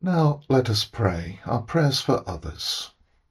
Now let us pray our prayers for others.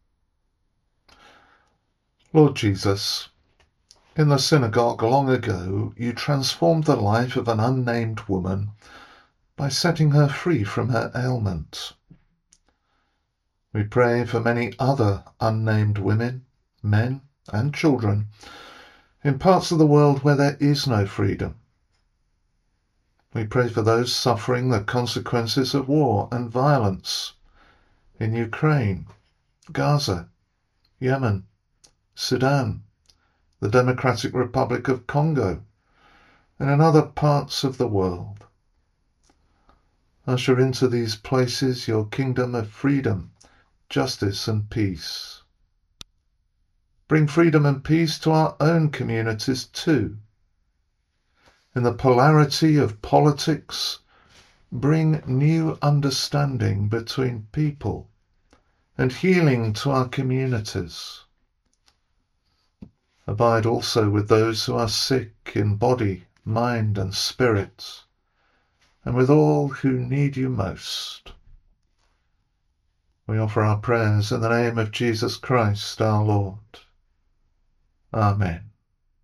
Lord Jesus, in the synagogue long ago, you transformed the life of an unnamed woman by setting her free from her ailment. We pray for many other unnamed women, men, and children in parts of the world where there is no freedom. We pray for those suffering the consequences of war and violence in Ukraine, Gaza, Yemen, Sudan, the Democratic Republic of Congo, and in other parts of the world. Usher into these places your kingdom of freedom, justice, and peace. Bring freedom and peace to our own communities too. In the polarity of politics, bring new understanding between people and healing to our communities. Abide also with those who are sick in body, mind, and spirit, and with all who need you most. We offer our prayers in the name of Jesus Christ, our Lord. Amen.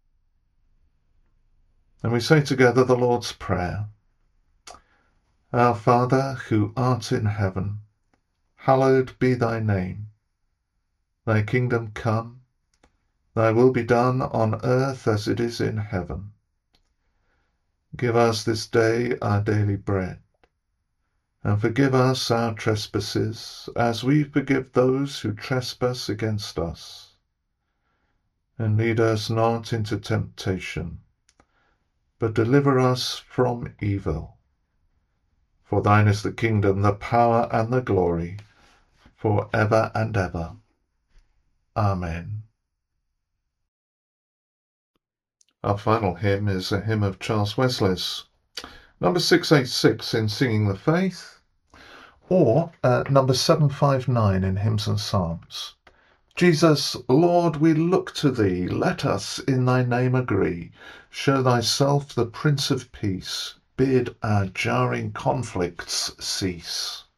And we say together the Lord's Prayer. Our Father, who art in heaven, hallowed be thy name. Thy kingdom come, thy will be done on earth as it is in heaven. Give us this day our daily bread, and forgive us our trespasses, as we forgive those who trespass against us. And lead us not into temptation, but deliver us from evil. For thine is the kingdom, the power, and the glory, for ever and ever. Amen. Our final hymn is a hymn of Charles Wesley's, number 686 in Singing the Faith, or number 759 in Hymns and Psalms. Jesus, Lord, we look to thee, let us in thy name agree. Show thyself the Prince of Peace, bid our jarring conflicts cease.